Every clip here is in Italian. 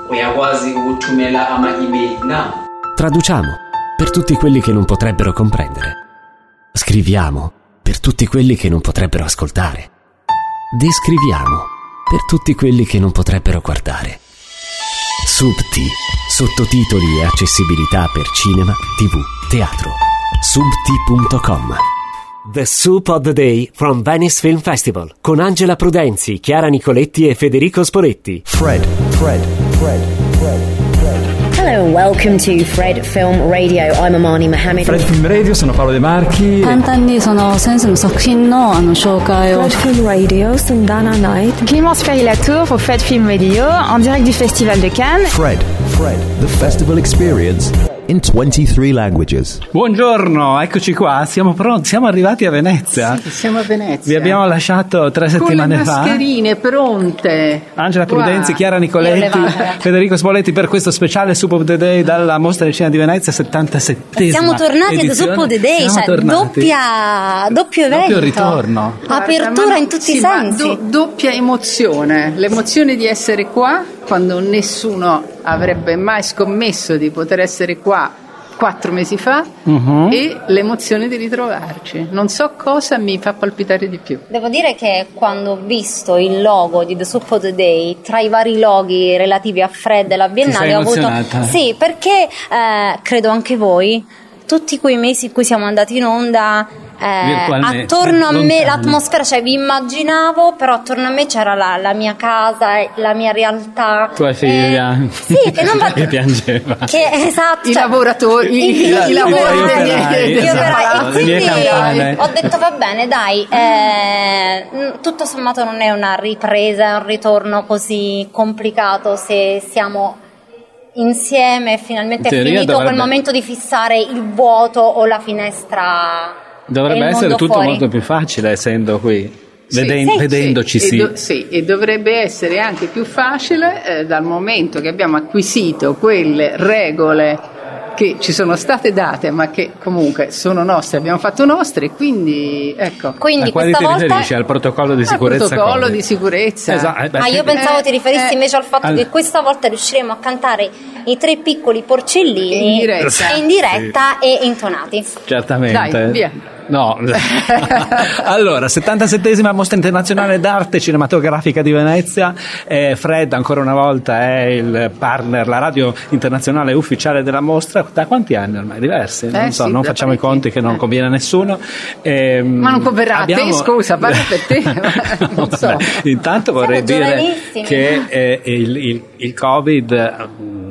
uyakwazi ukuthumela ama-email now. Traduciamo per tutti quelli che non potrebbero comprendere. Scriviamo per tutti quelli che non potrebbero ascoltare. Descriviamo per tutti quelli che non potrebbero guardare. Subti, sottotitoli e accessibilità per cinema, TV, teatro. Subti.com. The Soup of the Day from Venice Film Festival con Angela Prudenzi, Chiara Nicoletti e Federico Spoletti. Fred. Hello and welcome to Fred Film Radio. I'm Amani Mohammed. Fred Film Radio, sono Paolo De Marchi. 簡単にその先生の作品の紹介を Fred Film Radio, Sundana Night. Clémence Ferry-Latour pour Fred Film Radio en direct du Festival de Cannes. Fred, the festival experience in 23 languages. Buongiorno, eccoci qua, siamo pronti, siamo arrivati a Venezia. Sì, siamo a Venezia. Vi abbiamo lasciato 3 settimane fa. Con le mascherine pronte. Angela Prudenzi, Chiara Nicoletti, Federico Spoletti per questo speciale Soup of the Day dalla Mostra di Cinema di Venezia, 77esima. Siamo tornati edizione. ad Soup of the Day, cioè doppio evento. Doppio ritorno. Apertura in tutti i sensi. Doppia emozione, l'emozione di essere qua quando nessuno avrebbe mai scommesso di poter essere qua 4 mesi fa e l'emozione di ritrovarci. Non so cosa mi fa palpitare di più. Devo dire che quando ho visto il logo di The Soup of the Day tra i vari loghi relativi a Fred e la Biennale ho avuto sì, perché credo anche voi tutti quei mesi in cui siamo andati in onda attorno a me l'atmosfera, cioè vi immaginavo, però attorno a me c'era la mia casa, la mia realtà, tua figlia che non va... che piangeva, che, esatto, i lavoratori i lavori e quindi ho detto va bene dai, tutto sommato non è una ripresa, è un ritorno così complicato se siamo insieme e finalmente è finito quel momento di fissare il vuoto o la finestra. Dovrebbe essere tutto fuori. Molto più facile essendo qui, vedendoci e dovrebbe essere anche più facile dal momento che abbiamo acquisito quelle regole che ci sono state date ma che comunque sono nostre, abbiamo fatto nostre, quindi ecco. Quindi a quali questa ti volta riferisci? Al protocollo di sicurezza? Al protocollo di sicurezza. Esatto. Io pensavo ti riferissi invece al fatto che questa volta riusciremo a cantare i 3 piccoli porcellini in diretta e intonati. Certamente. Dai, via. No. Allora, 77esima Mostra Internazionale d'Arte Cinematografica di Venezia. Fred ancora una volta è il partner, la radio internazionale ufficiale della mostra. Da quanti anni ormai? Diversi? Non so, non facciamo i conti che non conviene a nessuno. Ma non converrà a te, scusa, parla per te. Non so. Intanto vorrei dire che il Covid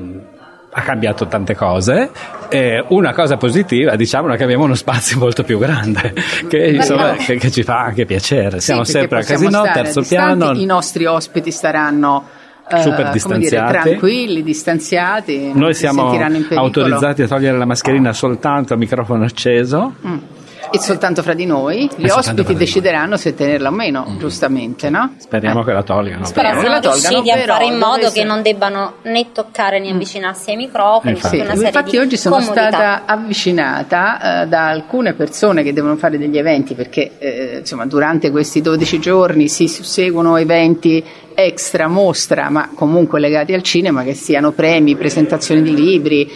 ha cambiato tante cose. Una cosa positiva, diciamo, è che abbiamo uno spazio molto più grande che insomma che ci fa anche piacere. Siamo sempre al Casino, terzo piano. I nostri ospiti staranno super distanziati, tranquilli, distanziati. Noi siamo autorizzati a togliere la mascherina soltanto a microfono acceso. E soltanto fra di noi gli ospiti decideranno se tenerla o meno, giustamente, no? Speriamo che la tolgano. Speriamo che la tolgano, a fare in modo che non debbano né toccare né avvicinarsi ai microfoni. Infatti oggi sono stata avvicinata da alcune persone che devono fare degli eventi perché insomma durante questi 12 giorni si susseguono eventi extra mostra, ma comunque legati al cinema, che siano premi, presentazioni di libri,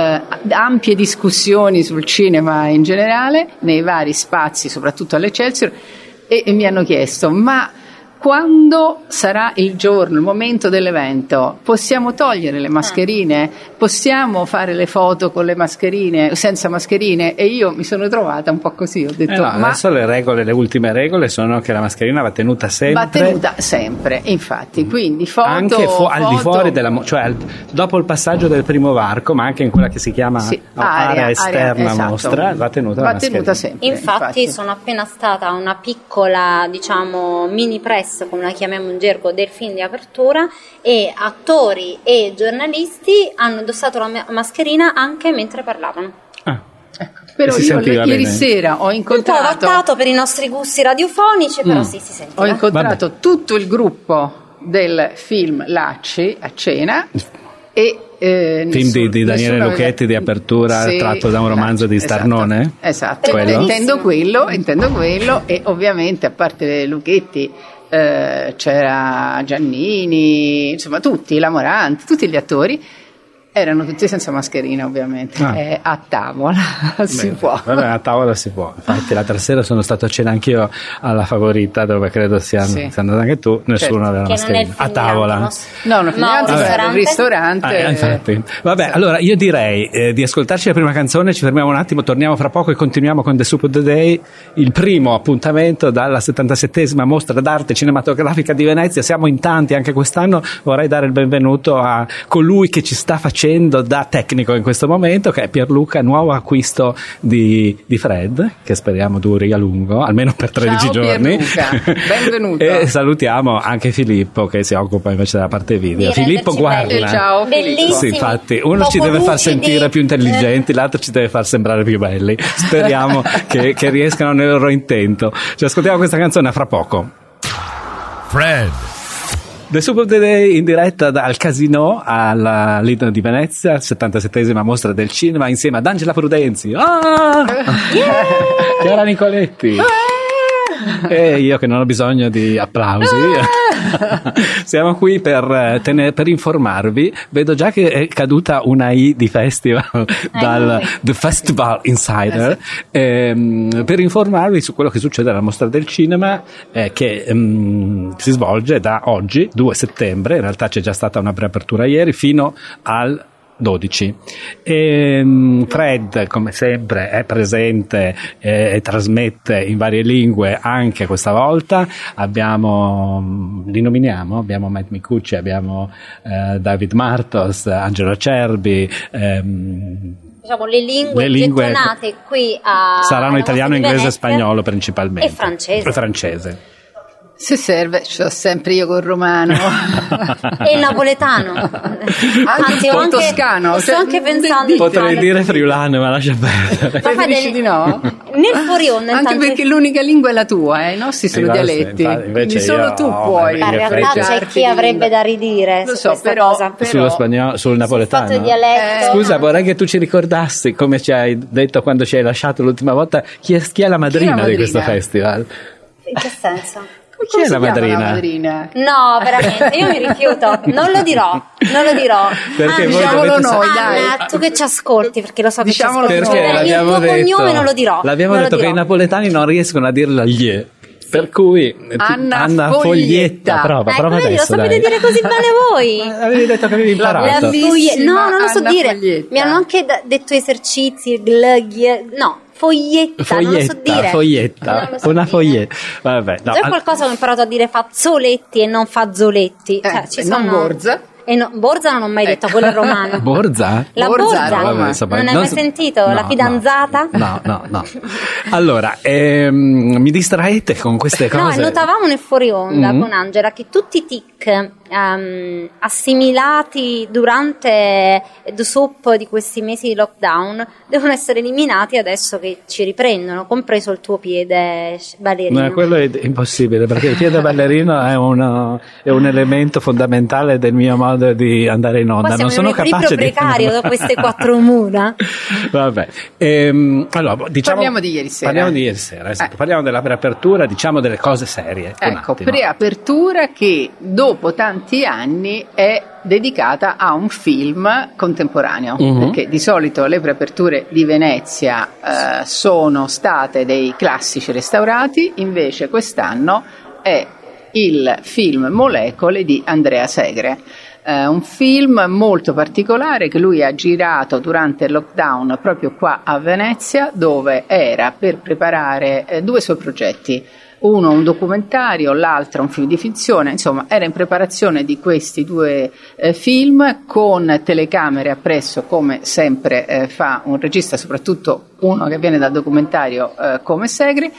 ampie discussioni sul cinema in generale nei vari spazi, soprattutto all'Eccelsior, e mi hanno chiesto: ma quando sarà il giorno, il momento dell'evento, possiamo togliere le mascherine? Possiamo fare le foto con le mascherine, senza mascherine? E io mi sono trovata un po' così, ho detto ma adesso le ultime regole sono che la mascherina va tenuta sempre. Va tenuta sempre, infatti, quindi foto anche al di fuori cioè dopo il passaggio del primo varco, ma anche in quella che si chiama area esterna esatto. Mostra, va tenuta la mascherina. Tenuta sempre. Infatti sono appena stata a una piccola, diciamo, mini press, come la chiamiamo in gergo, del film di apertura, e attori e giornalisti hanno indossato la mascherina anche mentre parlavano. Ecco. Però io ieri sera ho incontrato, un po' adattato per i nostri gusti radiofonici, però sì, si sentiva. Ho incontrato tutto il gruppo del film Lacci a cena e film di Daniele Lucchetti di apertura, tratto da un romanzo di Starnone. Esatto. Intendo quello, e ovviamente, a parte Lucchetti, c'era Giannini, insomma tutti, la Moranti, tutti gli attori. Erano tutti senza mascherina, ovviamente. A tavola si può. Vabbè, a tavola si può. Infatti, l'altra sera sono stato a cena anch'io alla Favorita, dove credo sei andato anche tu. Nessuno aveva mascherina. A tavola. No, non era un ristorante. Infatti. Vabbè, allora io direi di ascoltarci la prima canzone, ci fermiamo un attimo, torniamo fra poco e continuiamo con The Soup of the Day, il primo appuntamento dalla 77esima mostra d'arte cinematografica di Venezia. Siamo in tanti anche quest'anno. Vorrei dare il benvenuto a colui che ci sta facendo da tecnico in questo momento, che è Pierluca, nuovo acquisto di Fred, che speriamo duri a lungo, almeno per 13 giorni. Benvenuto. E salutiamo anche Filippo, che si occupa invece della parte video. Filippo, guarda. Ciao, bellissimo. Sì, infatti, uno ci deve far sentire più intelligenti, l'altro ci deve far sembrare più belli. Speriamo che riescano nel loro intento. Ci ascoltiamo questa canzone fra poco. Fred. The Soup of the Day in diretta dal Casino alla Lido di Venezia, 77esima mostra del cinema, insieme ad Angela Prudenzi, Chiara Nicoletti e io che non ho bisogno di applausi. Siamo qui per informarvi. Vedo già che è caduta una I di festival dal The Festival Insider, per informarvi su quello che succede alla mostra del cinema, che si svolge da oggi 2 settembre, in realtà c'è già stata una preapertura ieri, fino al 12. Fred, come sempre, è presente e trasmette in varie lingue anche questa volta. Li nominiamo, abbiamo Matt Micucci, abbiamo David Martos, Angelo Cerbi, diciamo le lingue gettonate qui saranno italiano, inglese e spagnolo principalmente, e francese. Se serve, ce l'ho sempre io col romano e il napoletano, anzi un po' toscano. Sto anche pensando, potrei dire friulano, ma lascia perdere. Ma dici di no? Nel fuori onda, anche perché l'unica lingua è la tua, i nostri sono dialetti, quindi solo tu puoi. Ma in realtà c'è chi avrebbe da ridire su questa cosa. Sullo spagnolo, sul napoletano. Scusa, vorrei che tu ci ricordassi, come ci hai detto quando ci hai lasciato l'ultima volta, chi è la madrina di questo festival? In che senso? Chi è la madrina? No, veramente, io mi rifiuto, non lo dirò. Perché diciamolo noi, dai. Tu che ci ascolti, perché lo so che ci ascolti. Perché il tuo cognome non lo dirò. L'abbiamo detto che i napoletani non riescono a dirla gli. Per cui Anna Foglietta. Prova adesso. Lo sapete dire così bene voi. Avevi detto che avevi imparato. No, non lo so dire. Foglietta. Mi hanno anche detto esercizi, no. Foglietta, non lo so dire. Foglietta, una foglietta. Vabbè, no. Già qualcosa ho imparato a dire fazzoletti e non fazzoletti. Ci sono... Non Borza. Borza non ho mai detto, quello è romano. Borza? La Borza. Non hai mai sentito? La fidanzata? No. Allora, mi distraete con queste cose. No, notavamo nel fuori onda con Angela che tutti i tic assimilati durante The Soup di questi mesi di lockdown devono essere eliminati adesso che ci riprendono, compreso il tuo piede ballerino. No, quello è impossibile, perché il piede ballerino è un elemento fondamentale del mio modo di andare in onda. Non sono capace di precario da queste 4 mura. Vabbè, allora, parliamo di ieri sera. Esatto. Parliamo della preapertura, diciamo delle cose serie. Ecco, preapertura che dopo tanti anni è dedicata a un film contemporaneo, perché di solito le preaperture di Venezia sono state dei classici restaurati, invece quest'anno è il film Molecole di Andrea Segre. Un film molto particolare che lui ha girato durante il lockdown proprio qua a Venezia, dove era per preparare 2 suoi progetti. Uno un documentario, l'altro un film di finzione, insomma era in preparazione di questi 2 film con telecamere appresso, come sempre fa un regista, soprattutto uno che viene dal documentario come Segre.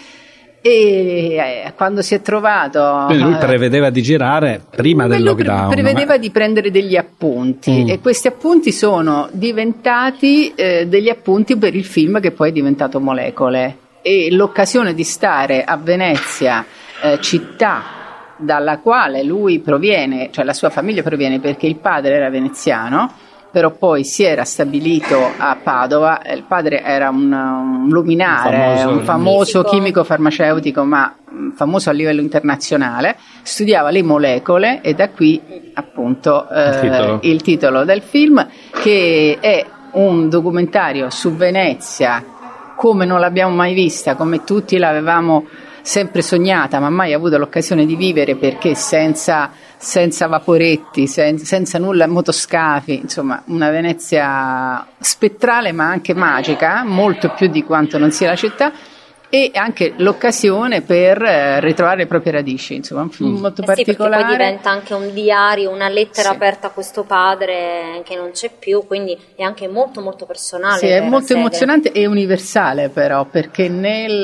E quando si è trovato, quindi lui prevedeva di girare prima del lockdown, prevedeva di prendere degli appunti e questi appunti sono diventati degli appunti per il film che poi è diventato Molecole. E l'occasione di stare a Venezia, città dalla quale lui proviene, cioè la sua famiglia proviene, perché il padre era veneziano, però poi si era stabilito a Padova. Il padre era un luminare, un famoso chimico farmaceutico, ma famoso a livello internazionale, studiava le molecole, e da qui appunto il titolo del film, che è un documentario su Venezia come non l'abbiamo mai vista, come tutti l'avevamo sempre sognata ma mai avuto l'occasione di vivere, perché senza vaporetti, senza nulla, motoscafi, insomma una Venezia spettrale ma anche magica, molto più di quanto non sia la città, e anche l'occasione per ritrovare le proprie radici, insomma un film molto particolare. Sì, perché poi diventa anche un diario, una lettera aperta a questo padre che non c'è più, quindi è anche molto molto personale. Sì, è molto emozionante e universale, però, perché nel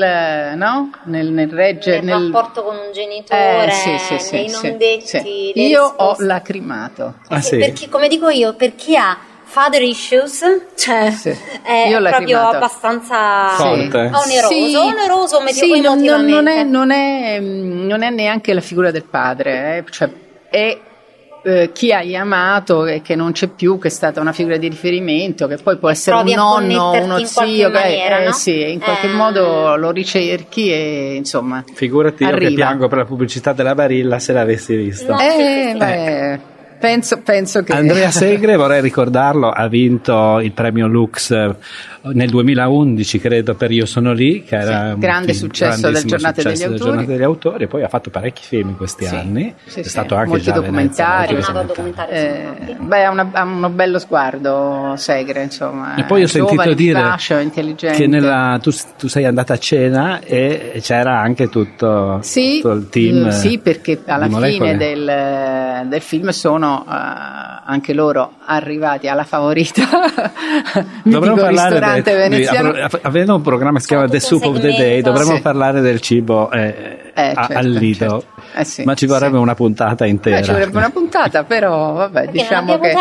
rapporto con un genitore, nei non detti, io ho lacrimato. Perché, come dico io, per chi ha father issues, cioè è proprio abbastanza oneroso emotivamente. Non è neanche la figura del padre, cioè è chi hai amato e che non c'è più, che è stata una figura di riferimento, che poi può essere un nonno, uno zio, in qualche modo lo ricerchi e insomma. Figurati io che piango per la pubblicità della Barilla se l'avessi visto. Penso che Andrea Segre, vorrei ricordarlo, ha vinto il premio Lux nel 2011, credo, per Io sono lì, che era un grande successo del Giornate degli Autori, e poi ha fatto parecchi film in questi anni, è stato anche molti già documentari. Ha uno bello sguardo Segre, insomma. E poi ho sentito dire intelligente. che tu sei andata a cena e c'era anche tutto il team. Sì, perché alla fine del film sono anche loro arrivati alla Favorita, dovremmo parlare veneziano. Avendo un programma che si chiama The Soup of the Day, dovremmo parlare del cibo al Lido, ma ci vorrebbe una puntata intera. Ci vorrebbe una puntata, però vabbè, diciamo che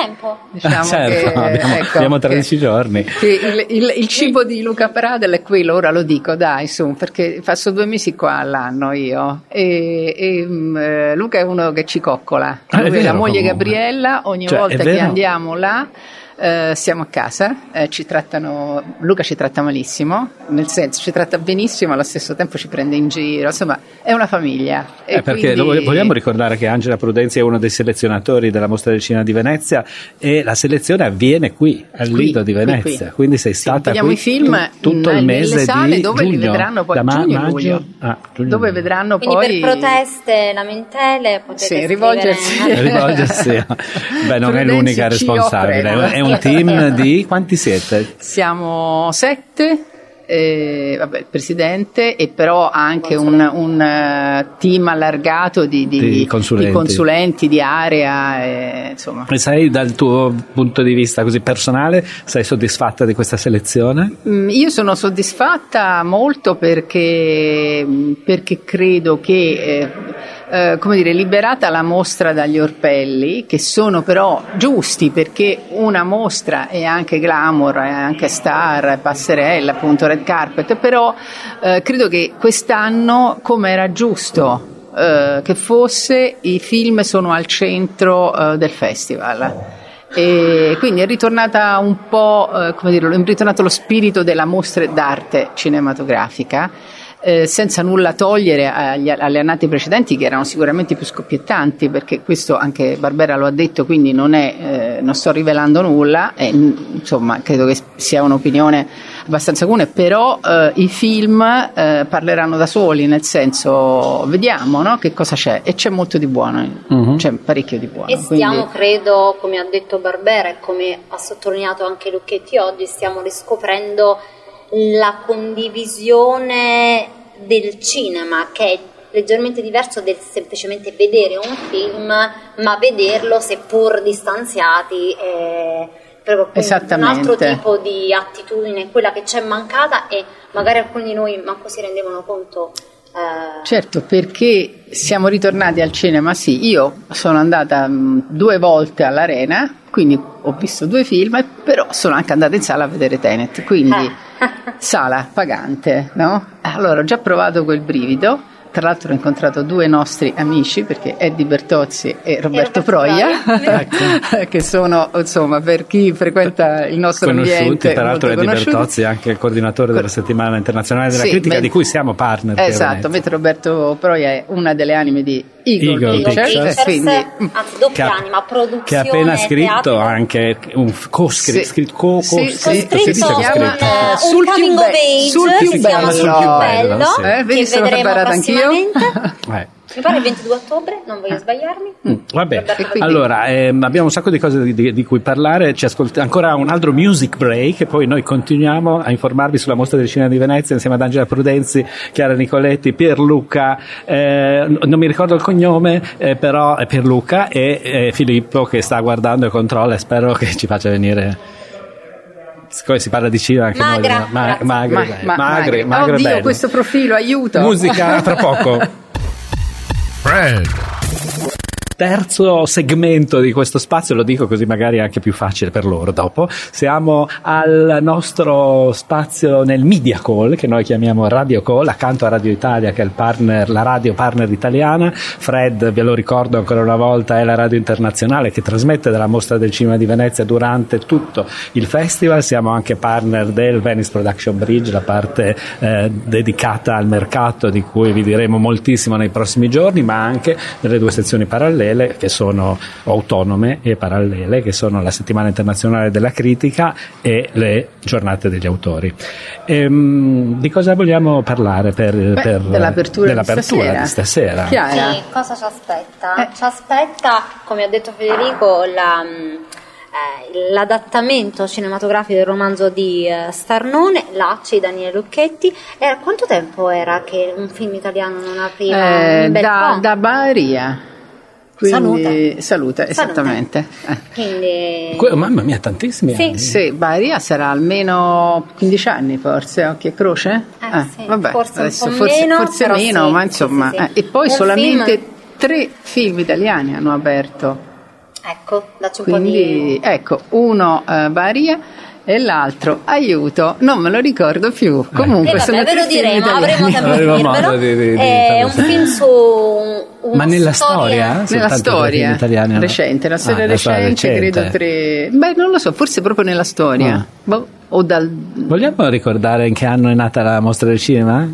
abbiamo 13 giorni. Il cibo di Luca Pradel è quello, ora lo dico, dai, su, perché passo 2 mesi qua all'anno io, e Luca è uno che ci coccola. La moglie Gabriella, ogni volta che andiamo là siamo a casa, Luca ci tratta malissimo, nel senso ci tratta benissimo, allo stesso tempo ci prende in giro, insomma è una famiglia. Perché vogliamo ricordare che Angela Prudenzi è uno dei selezionatori della Mostra del Cinema di Venezia, e la selezione avviene qui al Lido di Venezia, quindi sei stata qui i film tutto il mese sale di dove giugno, li vedranno poi giugno. Dove vedranno quindi poi per proteste, lamentele potete rivolgersi. Non è l'unica responsabile, è un team di quanti siete? Siamo 7, il presidente, e però anche un team allargato di consulenti di area, insomma. E sei, dal tuo punto di vista così personale, sei soddisfatta di questa selezione? Io sono soddisfatta molto perché credo che liberata la mostra dagli orpelli, che sono però giusti, perché una mostra è anche glamour, è anche star, passerella, appunto red carpet, però credo che quest'anno, come era giusto che fosse, i film sono al centro del festival. E quindi è ritornata un po', è ritornato lo spirito della mostra d'arte cinematografica, senza nulla togliere alle annate precedenti, che erano sicuramente più scoppiettanti, perché questo anche Barbera lo ha detto, quindi non sto rivelando nulla, insomma credo che sia un'opinione abbastanza comune, però i film parleranno da soli, nel senso, vediamo, no, che cosa c'è, e c'è molto di buono, c'è parecchio di buono, e stiamo, credo, come ha detto Barbera e come ha sottolineato anche Lucchetti oggi, stiamo riscoprendo la condivisione del cinema, che è leggermente diverso del semplicemente vedere un film, ma vederlo seppur distanziati, proprio un altro tipo di attitudine, quella che c'è mancata, e magari alcuni di noi manco si rendevano conto. Certo, perché siamo ritornati al cinema. Sì, io sono andata 2 volte all'Arena, quindi ho visto 2 film, però sono anche andata in sala a vedere Tenet, quindi sala pagante, no? Allora ho già provato quel brivido. tra l'altro ho incontrato due nostri amici, perché Eddie Bertozzi e Roberto Proia, che sono, insomma, per chi frequenta il nostro ambiente, peraltro Eddie Bertozzi è anche il coordinatore della Settimana Internazionale della Critica, di cui siamo partner. Esatto, mentre Roberto Proia è una delle anime di Eagle Pictures, quindi doppia anima, produzione, che ha appena scritto teatro. Anche un scritto sul coming of age, sul più bello, vedi, sono preparata anch'io. Mi pare il 22 ottobre, non voglio sbagliarmi. Vabbè, allora abbiamo un sacco di cose di cui parlare, ancora un altro music break e poi noi continuiamo a informarvi sulla Mostra del Cinema di Venezia insieme ad Angela Prudenzi, Chiara Nicoletti, Pierluca, non mi ricordo il cognome, però è Pierluca, e Filippo che sta guardando e controlla, e spero che ci faccia venire. Siccome si parla di cinema anche magre. Oddio, bello. Questo profilo, aiuto. Musica tra poco. Fred. Terzo segmento di questo spazio, lo dico così magari è anche più facile per loro dopo. Siamo al nostro spazio nel Media Call, che noi chiamiamo Radio Call, accanto a Radio Italia, che è il partner, la radio partner italiana. Fred, ve lo ricordo ancora una volta, è la radio internazionale che trasmette dalla Mostra del Cinema di Venezia durante tutto il festival. Siamo anche partner del Venice Production Bridge, la parte dedicata al mercato, di cui vi diremo moltissimo nei prossimi giorni, ma anche delle due sezioni parallele che sono autonome e parallele, che sono la Settimana Internazionale della Critica e le Giornate degli Autori. Di cosa vogliamo parlare dell'apertura di stasera? Chiara? Sì, cosa ci aspetta? Ci aspetta, come ha detto Federico, l'adattamento cinematografico del romanzo di Starnone, Lacci, Daniele Lucchetti. Quanto tempo era che un film italiano non apriva un bel po'? Da Baria. Salute, esattamente. Quindi... Mamma mia, tantissimi anni. Sì, Baria sarà almeno 15 anni forse, Occhio e Croce? Sì, vabbè, forse adesso un po' forse meno, sì, ma insomma. sì. E poi un solamente 3 film italiani hanno aperto. Ecco, dacci un Quindi, po' di... ecco, uno Baria e l'altro, aiuto, non me lo ricordo più. Comunque sono ve lo diremo, avremo tempo di dirvelo. È un film su ma nella storia recente, la storia recente, credo 3. Beh, non lo so, forse proprio nella storia. Vogliamo ricordare in che anno è nata la Mostra del Cinema?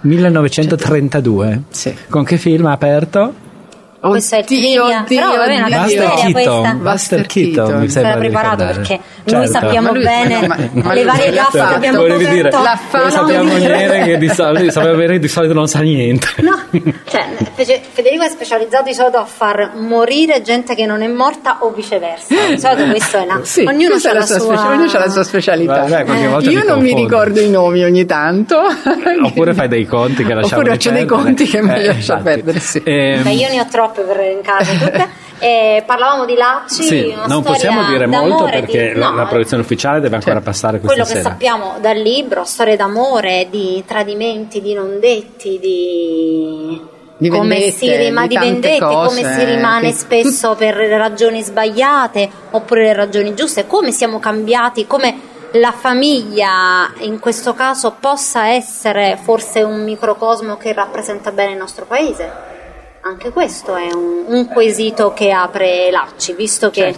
1932. Sì. Con che film ha aperto? Questo è il trivia, però va bene, una storia questa. Buster Keaton, mi sembra preparato perché certo. Noi sappiamo bene le varie gaffe che abbiamo coperto. Sappiamo niente che di solito non sa niente. No, cioè Federico è specializzato di solito a far morire gente che non è morta o viceversa. Di solito questo è ognuno ha la sua specialità. Io non mi ricordo i nomi ogni tanto. Oppure fai dei conti che lasciamo perdere. Oppure faccio dei conti che meglio lascia perdere. Io ne ho troppe per elencare tutte. Parlavamo di Lacci, non possiamo dire molto perché la produzione ufficiale deve ancora passare questa sera. Quello che sappiamo dal libro, storie d'amore, di tradimenti, di non detti, di vendette, come si rimane spesso per le ragioni sbagliate oppure le ragioni giuste, come siamo cambiati, come la famiglia in questo caso possa essere forse un microcosmo che rappresenta bene il nostro paese. Anche questo è un quesito che apre Lacci, visto che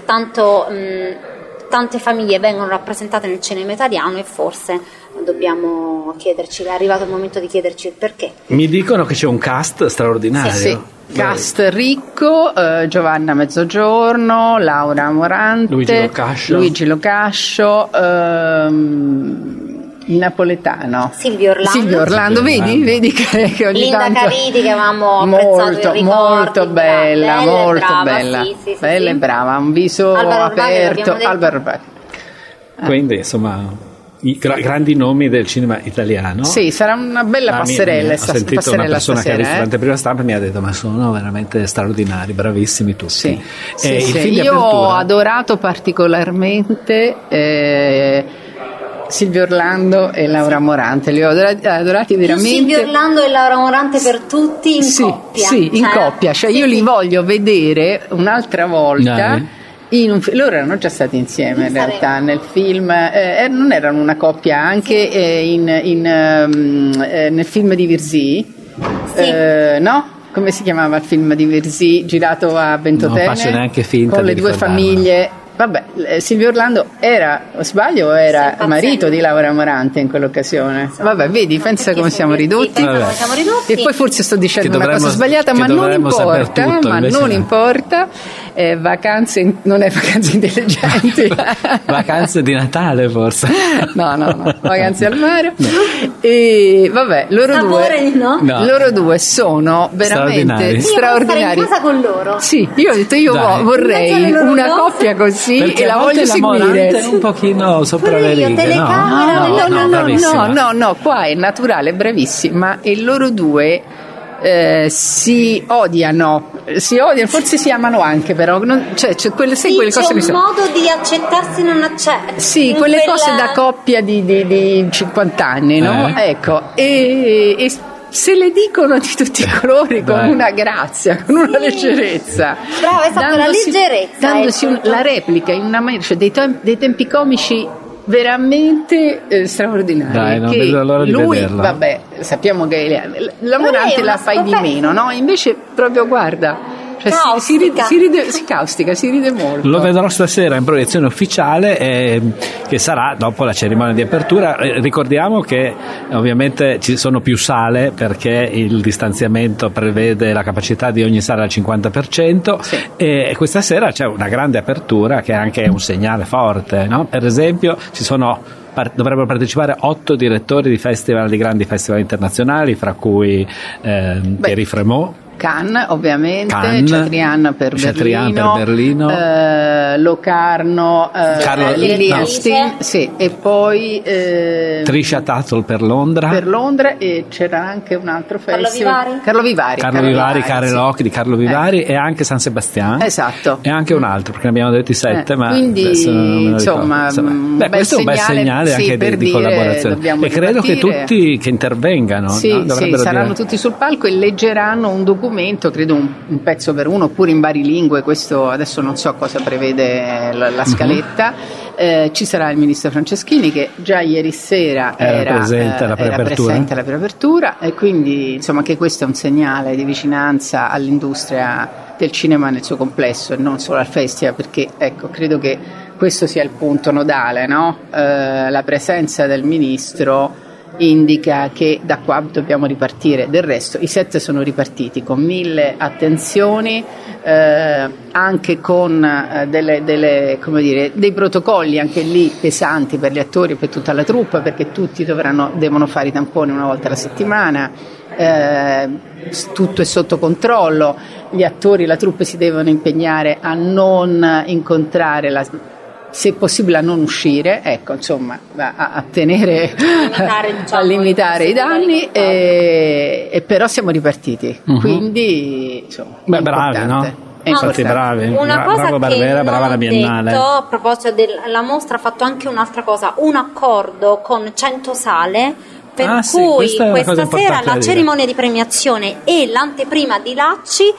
tante famiglie vengono rappresentate nel cinema italiano e forse dobbiamo chiederci, è arrivato il momento di chiederci il perché. Mi dicono che c'è un cast straordinario. Sì. Cast ricco, Giovanna Mezzogiorno, Laura Morante, Luigi Locascio, il napoletano Silvio Orlando, vedi che ogni Linda tanto Caridi, che avevamo apprezzato molto bella, sì, bella e brava, un viso aperto. Alvaro Urbani. Quindi insomma i grandi nomi del cinema italiano. Sì, sarà una bella passerella. Ho sentito una persona stasera, che ha visto l'anteprima stampa e mi ha detto ma sono veramente straordinari, bravissimi tutti. Sì. Il film io ho adorato particolarmente Silvio Orlando e Laura Morante, li ho adorati veramente. Silvio Orlando e Laura Morante per tutti in coppia. Sì, in coppia, io li voglio vedere un'altra volta. Loro erano già stati insieme in realtà nel film, non erano una coppia anche nel film di Virzì. no? Come si chiamava il film di Verzì girato a Ventotene? Non faccio neanche finta con le due famiglie. Vabbè, Silvio Orlando era, o sbaglio, o era marito di Laura Morante in quell'occasione? Vabbè, vedi, pensa come siamo ridotti. E poi forse sto dicendo una cosa sbagliata, ma non importa. Vacanze, non è Vacanze intelligenti. Vacanze di Natale forse. No, Vacanze al mare. E vabbè, loro due sono veramente straordinari. Io stare in casa con loro. Sì, io ho detto vorrei una coppia così. Perché e la voglio seguire. Un pochino sopra le righe. No, qua è naturale, bravissima. E loro due si odiano, forse si amano anche, però c'è quelle cose c'è un modo di accettarsi, non accettarsi. Sì, quelle cose da coppia di 50 anni, no? Ecco, e se le dicono di tutti i colori con una grazia, con una leggerezza. Bravo, esatto, la leggerezza. Dandosi la replica in una maniera, cioè dei tempi comici veramente straordinari. Dai, non vedo l'ora di vederla. Vabbè, sappiamo che la Morante la fai di meno, no? Invece proprio guarda. Cioè si ride molto. Lo vedrò stasera in proiezione ufficiale, che sarà dopo la cerimonia di apertura. Ricordiamo che ovviamente ci sono più sale perché il distanziamento prevede la capacità di ogni sala al 50%, sì. E questa sera c'è una grande apertura che è anche un segnale forte, no? Per esempio dovrebbero partecipare 8 direttori di grandi festival internazionali, fra cui Thierry Frémaux, Cannes ovviamente, Chatrian per Berlino, Locarno, Lilienstein, sì, e poi Trisha Tuttle per Londra, e c'era anche un altro festival, Carlo Vivari, Care Locke di Carlo Vivari, e anche San Sebastian, esatto, e anche un altro perché ne abbiamo detti 7, ma quindi insomma questo è un bel segnale anche di collaborazione, e credo che tutti che intervengano saranno tutti sul palco e leggeranno un documento, credo un pezzo per uno, oppure in varie lingue. Questo adesso non so cosa prevede la scaletta. Ci sarà il ministro Franceschini, che già ieri sera era presente alla preapertura, e quindi insomma anche questo è un segnale di vicinanza all'industria del cinema nel suo complesso e non solo al festival, perché ecco, credo che questo sia il punto nodale, no? La presenza del ministro indica che da qua dobbiamo ripartire. Del resto i 7 sono ripartiti con 1000 attenzioni, anche con dei protocolli anche lì pesanti per gli attori e per tutta la troupe, perché tutti devono fare i tamponi una volta alla settimana. Tutto è sotto controllo, gli attori e la troupe si devono impegnare a non incontrare se possibile a non uscire, ecco, insomma, a tenere, a limitare i danni, e però siamo ripartiti, quindi insomma, bravi, no? Infatti bravi, una cosa bravo Barbera, brava la Biennale. A proposito della mostra, ha fatto anche un'altra cosa, un accordo con 100 sale, per cui questa sera la cerimonia di premiazione e l'anteprima di Lacci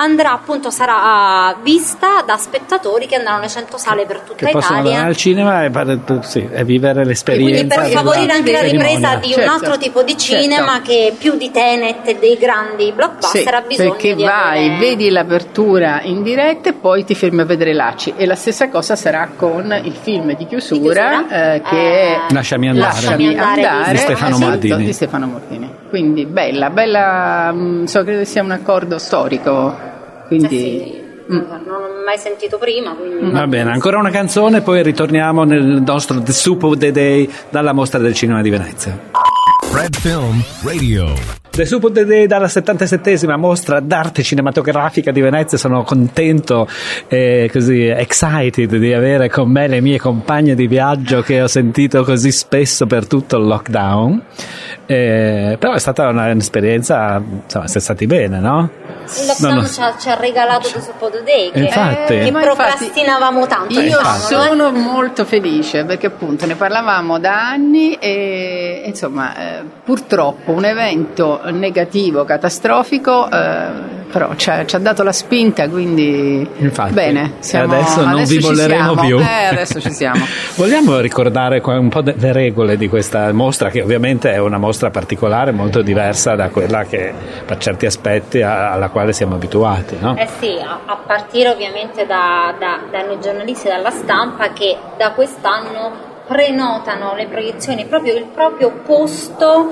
sarà vista da spettatori che andranno alle 100 sale per tutta Italia, possono andare al cinema e vivere l'esperienza, quindi per favorire anche la ripresa di un altro tipo di cinema, che più di Tenet e dei grandi blockbuster ha bisogno perché di vedi l'apertura in diretta e poi ti fermi a vedere Lacci, e la stessa cosa sarà con il film di chiusura, che è Lasciami andare di Stefano Mordini. Quindi bella, credo sia un accordo storico. Quindi non ho mai sentito prima, quindi. Va bene, ancora una canzone, poi ritorniamo nel nostro The Soup of the Day dalla Mostra del Cinema di Venezia. Red Film Radio. The Soup of the Day dalla 77esima Mostra d'arte cinematografica di Venezia. Sono contento e così excited di avere con me le mie compagne di viaggio che ho sentito così spesso per tutto il lockdown, però è stata un'esperienza, insomma, siete stati bene, no? Il lockdown ci ha regalato The Soup of the Day, che procrastinavamo tanto. Io sono molto felice perché appunto ne parlavamo da anni e insomma purtroppo un evento negativo, catastrofico, però ci ha dato la spinta, quindi infatti, bene, adesso non vi molleremo più. Adesso ci siamo. Vogliamo ricordare un po' le regole di questa mostra, che ovviamente è una mostra particolare, molto diversa da quella che per certi aspetti alla quale siamo abituati, no? Sì, a partire ovviamente da noi giornalisti, dalla stampa, che da quest'anno prenotano le proiezioni, proprio il proprio posto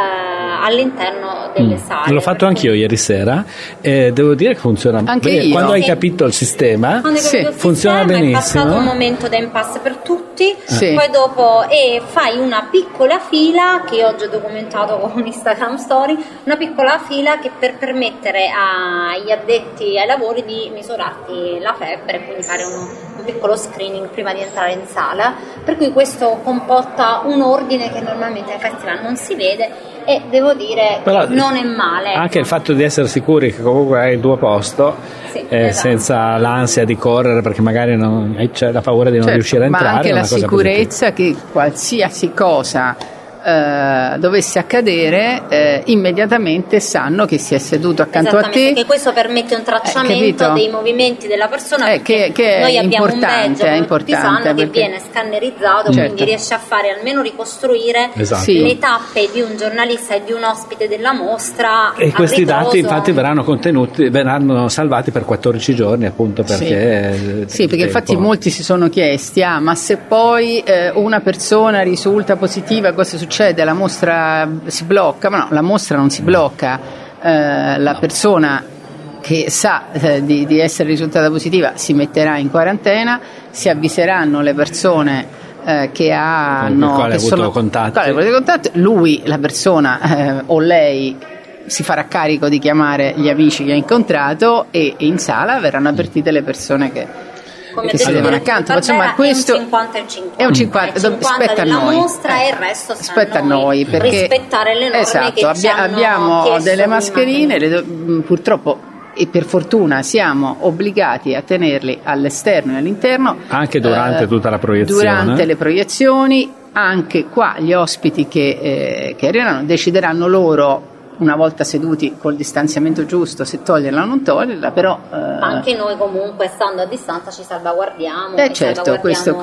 all'interno delle sale. L'ho fatto anch'io ieri sera e devo dire che funziona anche bene. Io. Quando hai capito il sistema, funziona benissimo. È passato un momento d'impasse per tutti, poi dopo fai una piccola fila, che oggi ho documentato con un Instagram story, una piccola fila che per permettere agli addetti ai lavori di misurarti la febbre, quindi fare un piccolo screening prima di entrare in sala, per cui questo comporta un ordine che normalmente ai festival non si vede, e devo dire che non è male. Anche il fatto di essere sicuri che comunque hai il tuo posto, esatto, senza l'ansia di correre perché magari c'è la paura di non riuscire a entrare, ma anche la positiva. sicurezza che qualsiasi cosa dovesse accadere, immediatamente sanno che si è seduto accanto a te, perché questo permette un tracciamento dei movimenti della persona, che noi abbiamo un badge, è importante, che viene scannerizzato, quindi riesce a fare, almeno ricostruire le tappe di un giornalista e di un ospite della mostra, e questi dati infatti verranno salvati per 14 giorni, appunto perché perché infatti molti si sono chiesti ma se poi una persona risulta positiva, cosa succede? La mostra si blocca? Ma no, la mostra non si blocca, la persona che sa di essere risultata positiva si metterà in quarantena, si avviseranno le persone che hanno avuto contatti, lui, la persona o lei si farà carico di chiamare gli amici che ha incontrato, e in sala verranno avvertite le persone che si devono accanto. Insomma, questo è un 50, spetta a noi. Mostra e il resto spetta a noi, perché rispettare le norme che abbiamo delle mascherine, purtroppo e per fortuna siamo obbligati a tenerli all'esterno e all'interno, anche durante tutta la proiezione. Durante le proiezioni, anche qua gli ospiti che arriveranno decideranno loro, una volta seduti col distanziamento giusto, se toglierla o non toglierla, però anche noi comunque stando a distanza ci salvaguardiamo. Certo, questo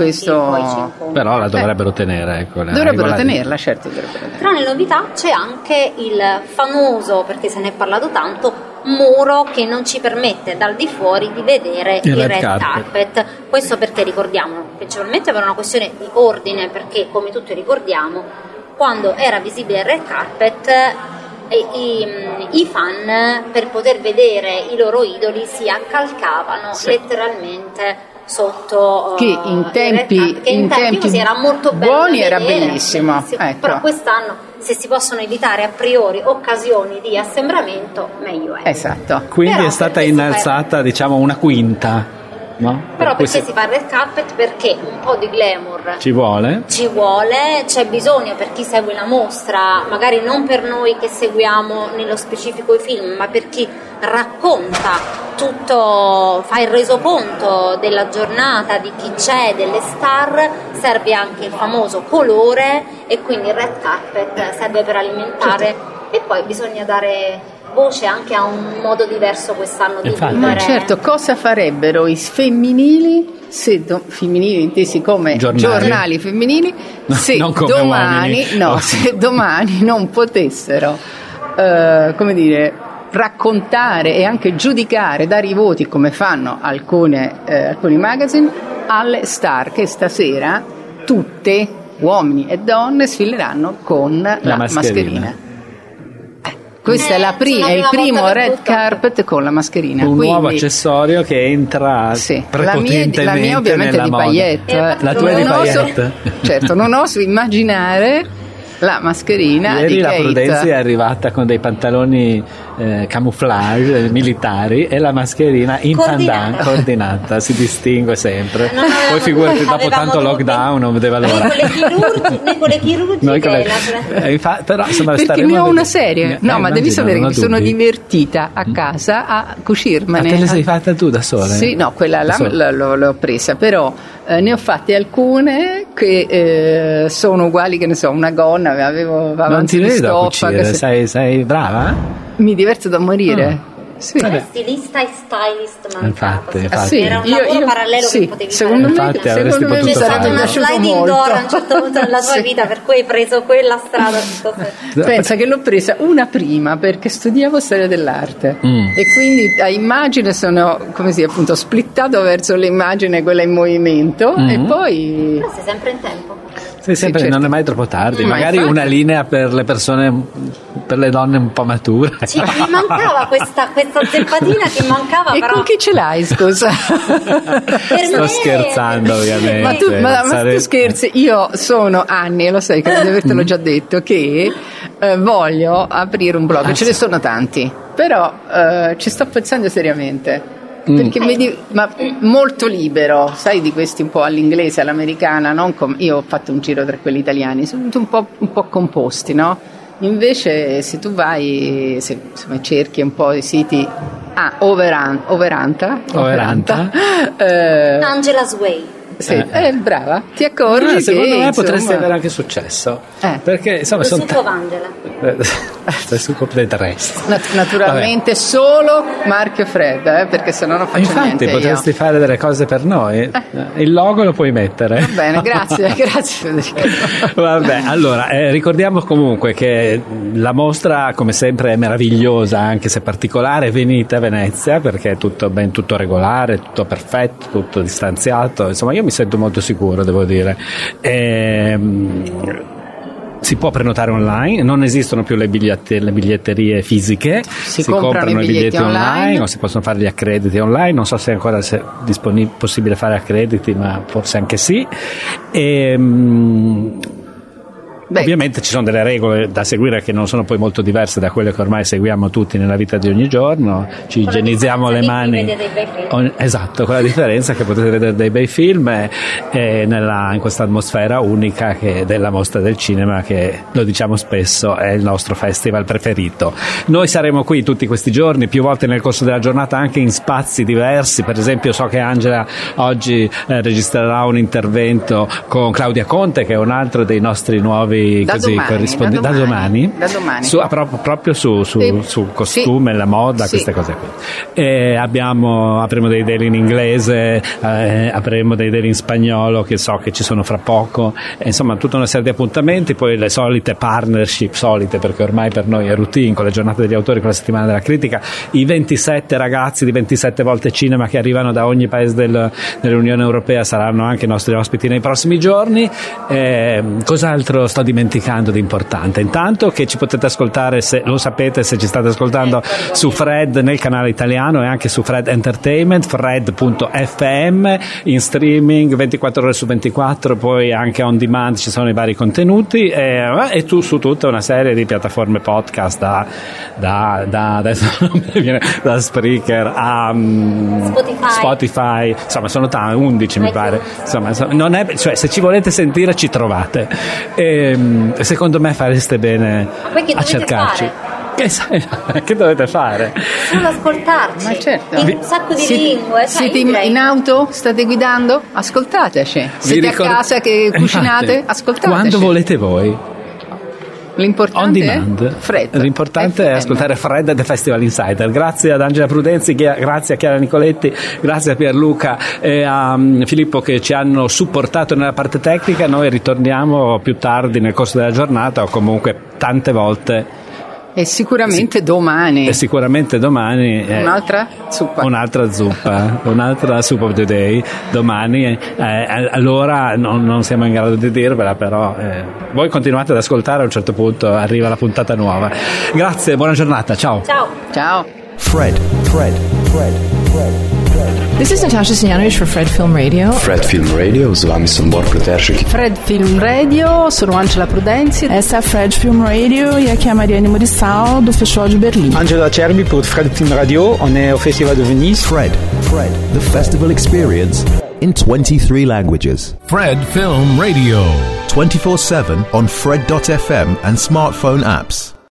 però la dovrebbero tenere, dovrebbero tenerla, certo. Tra le novità c'è anche il famoso, perché se ne è parlato tanto, muro che non ci permette dal di fuori di vedere il red carpet. Questo perché ricordiamo, principalmente per una questione di ordine, perché come tutti ricordiamo, quando era visibile il red carpet i fan, per poter vedere i loro idoli, si accalcavano letteralmente sotto, che in tempi così era molto bello buoni, era bellissimo, però quest'anno, se si possono evitare a priori occasioni di assembramento, meglio è. Esatto. Quindi però è stata innalzata diciamo una quinta. No? Però perché si fa il red carpet? Perché un po' di glamour ci vuole, c'è bisogno per chi segue la mostra, magari non per noi che seguiamo nello specifico i film, ma per chi racconta tutto, fa il resoconto della giornata, di chi c'è, delle star, serve anche il famoso colore, e quindi il red carpet serve per alimentare, e poi bisogna dare voce anche a un modo diverso quest'anno di vivere. Ma certo, cosa farebbero i femminili, femminili intesi come giornali femminili, se domani non potessero raccontare e anche giudicare, dare i voti come fanno alcuni magazine alle star che stasera tutte, uomini e donne, sfileranno con la mascherina. Questo è il primo red carpet con la mascherina. Un nuovo accessorio che entra prepotentemente la mia ovviamente nella di paillette. La tua è di paillette. Certo, non oso immaginare la mascherina. Ieri di la Kate. Prudenzi è arrivata con dei pantaloni camouflage militari e la mascherina in pandan coordinata, si distingue sempre. Poi figurati, dopo tanto lockdown non vedeva l'ora. Noi con le chirurgiche però insomma, perché ne ho una serie. Ma devi sapere che mi sono divertita a casa a cucirmene. Ma te le sei fatta tu da sola? Sì, no, quella l'ho presa, però ne ho fatte alcune che sono uguali, che ne so, una gonna, avevo avanti di stoffa. Sei brava? Mi diverto da morire. Sì. Stilista e stylist mancato. Infatti. Era un lavoro parallelo che potevi secondo fare. Secondo me mi sarebbe una sliding door a un certo punto della tua vita, per cui hai preso quella strada. Pensa che l'ho presa una prima perché studiavo storia dell'arte e quindi a immagine sono, come si appunto, splittato verso l'immagine, quella in movimento, e poi... Però sei sempre in tempo. Sei sempre, certo. Non è mai troppo tardi, magari infatti. Una linea per le persone, per le donne un po' mature. Mi mancava questa zeppatina che mancava. E però... con chi ce l'hai, scusa? Sto scherzando, ovviamente. Ma tu scherzi? Io sono anni, lo sai, credo di avertelo già detto, che voglio aprire un blog, ce ne sono tanti, però ci sto pensando seriamente. Perché ma molto libero, sai, di questi un po' all'inglese, all'americana, non io ho fatto un giro tra quelli italiani, sono un po' composti, no? Invece se tu vai, se cerchi un po' i siti Overanta Angela's Way. Sì, brava, ti accorgi che secondo me potresti avere anche successo, perché insomma sono il succo del resto. Naturalmente solo marchio Fred, perché sennò non faccio niente. Infatti potresti fare delle cose per noi. Il logo lo puoi mettere. Va bene, grazie Federico. Vabbè, allora ricordiamo comunque che la mostra, come sempre, è meravigliosa, anche se particolare. Venite a Venezia perché è tutto regolare, tutto perfetto, tutto distanziato. Insomma, io mi sento molto sicuro, devo dire. Si può prenotare online, non esistono più le biglietterie fisiche, si comprano i biglietti online o si possono fare gli accrediti online, non so se ancora è possibile fare accrediti, ma forse anche sì. Ovviamente ci sono delle regole da seguire che non sono poi molto diverse da quelle che ormai seguiamo tutti nella vita di ogni giorno, ci igienizziamo le mani. Esatto, con la differenza che potete vedere dei bei film in questa atmosfera unica della Mostra del Cinema, che lo diciamo spesso è il nostro festival preferito. Noi saremo qui tutti questi giorni, più volte nel corso della giornata, anche in spazi diversi. Per esempio so che Angela oggi registrerà un intervento con Claudia Conte, che è un altro dei nostri nuovi da domani proprio su costume, la moda, queste cose qui. Apriamo dei daily in inglese, apriamo dei daily in spagnolo, che so che ci sono fra poco, insomma tutta una serie di appuntamenti, poi le solite partnership, perché ormai per noi è routine, con le giornate degli autori, con la settimana della critica, i 27 ragazzi di 27 volte cinema che arrivano da ogni paese dell'Unione Europea saranno anche i nostri ospiti nei prossimi giorni. Cos'altro sto dimenticando di importante? Intanto che ci potete ascoltare, se lo sapete, se ci state ascoltando, su Fred nel canale italiano e anche su Fred Entertainment, fred.fm, in streaming 24 ore su 24, poi anche on demand ci sono i vari contenuti, e tu su tutta una serie di piattaforme podcast adesso non mi viene, da Spreaker a Spotify, insomma sono 11 mi pare, insomma non è, cioè, se ci volete sentire ci trovate. Secondo me fareste bene a cercarci. Che dovete fare? Solo ascoltarci. Ma certo. In un sacco di lingue. Siete in auto? State guidando? Ascoltateci. Siete a casa che cucinate? Ascoltateci. Quando volete voi. L'importante on demand. È Fred. L'importante è ascoltare Fred The Festival Insider. Grazie ad Angela Prudenzi, grazie a Chiara Nicoletti, grazie a Pierluca e a Filippo che ci hanno supportato nella parte tecnica. Noi ritorniamo più tardi nel corso della giornata o comunque tante volte. E sicuramente domani. Un'altra zuppa, un'altra soup of the day domani. Allora non siamo in grado di dirvela, però voi continuate ad ascoltare, a un certo punto arriva la puntata nuova. Grazie, buona giornata, ciao. Fred. This is Natasha Stojanovic for Fred Film Radio. Fred Film Radio, z vami sem Bor Pleteršek. Fred Film Radio, sono Angela Prudenzi. Essa é Fred Film Radio e aqui é a Mariane Murissal do Festival de Berlim. Angela Cerbi pour Fred Film Radio, on est au Festival de Venise. Fred, the festival experience in 23 languages. Fred Film Radio. 24/7 on Fred.fm and smartphone apps.